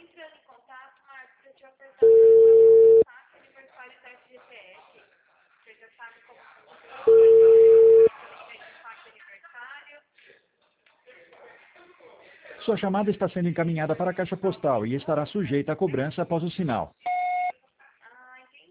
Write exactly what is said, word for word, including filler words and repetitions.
entrando em contato, Marcos, para te ofertar o saque aniversário da F G T S. Você já sabe como funciona o saque aniversário. Sua chamada está sendo encaminhada para a caixa postal e estará sujeita a cobrança após o sinal.